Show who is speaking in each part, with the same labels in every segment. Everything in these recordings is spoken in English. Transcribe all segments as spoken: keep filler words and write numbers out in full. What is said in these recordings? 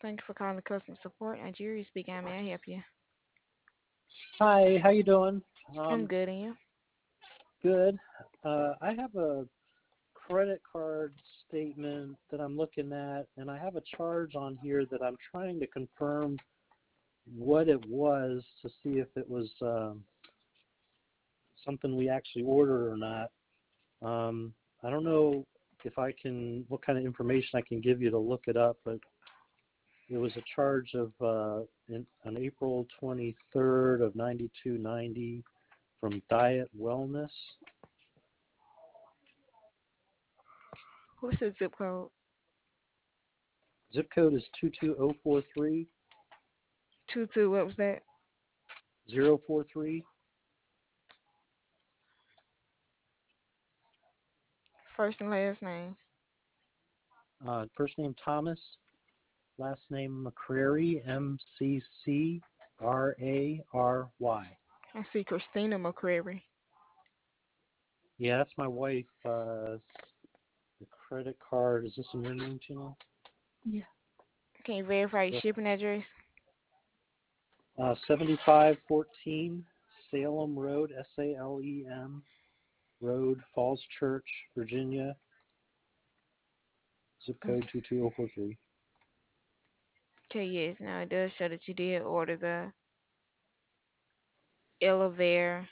Speaker 1: Thank you for calling customer support. Nigeria speaking. How may I help you?
Speaker 2: Hi, how you doing?
Speaker 1: I'm
Speaker 2: Um,
Speaker 1: good, and you?
Speaker 2: good. Uh, I have a credit card statement that I'm looking at, and I have a charge on here that I'm trying to confirm what it was to see if it was um, something we actually ordered or not. Um, I don't know if I can, what kind of information I can give you to look it up, but it was a charge of uh, in, on April twenty-third of ninety-two ninety from Diet Wellness.
Speaker 1: What's the zip code?
Speaker 2: Zip code is two two zero four three
Speaker 1: Two two. What was that?
Speaker 2: zero four three.
Speaker 1: First and last name.
Speaker 2: Uh, first name Thomas, last name McCrary, M C C R A R Y.
Speaker 1: I see Christina McCrary.
Speaker 2: Yeah, that's my wife. Uh, the credit card, is this in your name, Gina?
Speaker 1: Yeah. Can you verify your shipping address?
Speaker 2: Uh, seventy-five fourteen Salem Road, S A L E M Road, Falls Church, Virginia, zip code two two zero four three.
Speaker 1: Okay, yes. Now it does show that you did order the Elevare.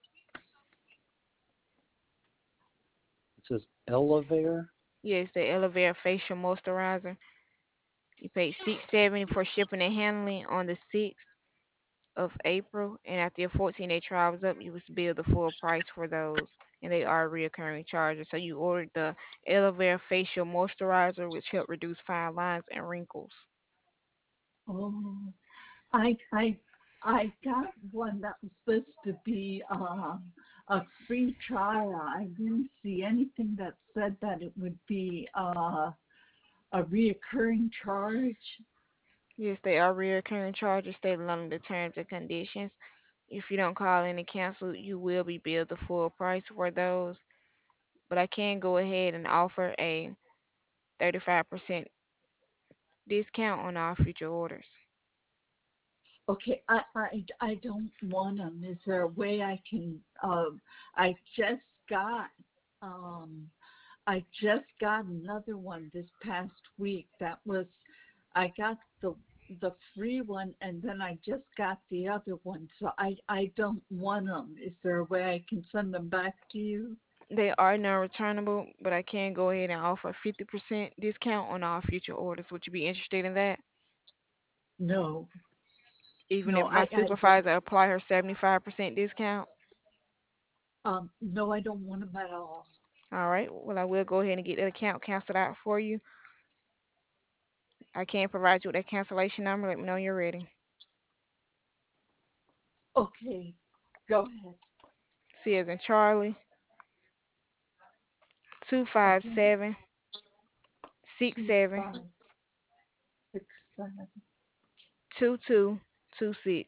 Speaker 2: It says Elevare.
Speaker 1: Yes, the Elevare facial moisturizer. You paid six seventy for shipping and handling on the sixth of April, and after your fourteen day trial was up, you was billed the full price for those, and they are reoccurring charges. So you ordered the Elevare facial moisturizer, which help reduce fine lines and wrinkles.
Speaker 3: Oh, I I I got one that was supposed to be uh, a free trial. I didn't see anything that said that it would be uh, a reoccurring charge.
Speaker 1: Yes, they are reoccurring charges stated under the terms and conditions. If you don't call in and cancel, you will be billed the full price for those. But I can go ahead and offer a thirty-five percent discount on all future orders.
Speaker 3: Okay, I I, I don't want them. Is there a way I can? Um, I just got um, I just got another one this past week. That was I got the the free one, and then I just got the other one. So I I don't want them. Is there a way I can send them back to you?
Speaker 1: They are non-returnable, but I can go ahead and offer a fifty percent discount on all future orders. Would you be interested in that?
Speaker 3: No,
Speaker 1: Even
Speaker 3: no,
Speaker 1: if
Speaker 3: I
Speaker 1: my
Speaker 3: I don't.
Speaker 1: supervisor apply her seventy-five percent discount?
Speaker 3: Um, no, I don't want them at all.
Speaker 1: All right. Well, I will go ahead and get that account canceled out for you. I can provide you with that cancellation number. Let me know when you're ready.
Speaker 3: Okay, go ahead.
Speaker 1: C as in Charlie, two five
Speaker 3: Okay,
Speaker 1: seven six
Speaker 3: two
Speaker 1: seven
Speaker 3: five six seven
Speaker 1: two two two six.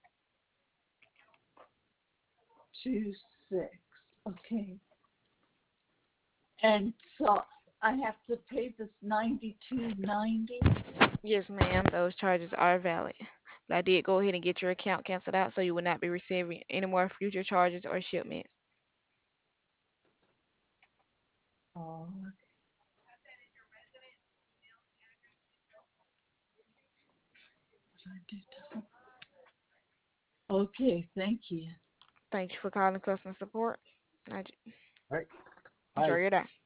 Speaker 3: two six. Okay, and so I have to pay this ninety two ninety.
Speaker 1: Yes, ma'am. Those charges are valid. But I did go ahead and get your account canceled out so you will not be receiving any more future charges or shipments.
Speaker 3: Oh, okay, thank you.
Speaker 1: Thank you for calling customer support. I
Speaker 2: All right.
Speaker 1: enjoy
Speaker 2: Bye.
Speaker 1: your day.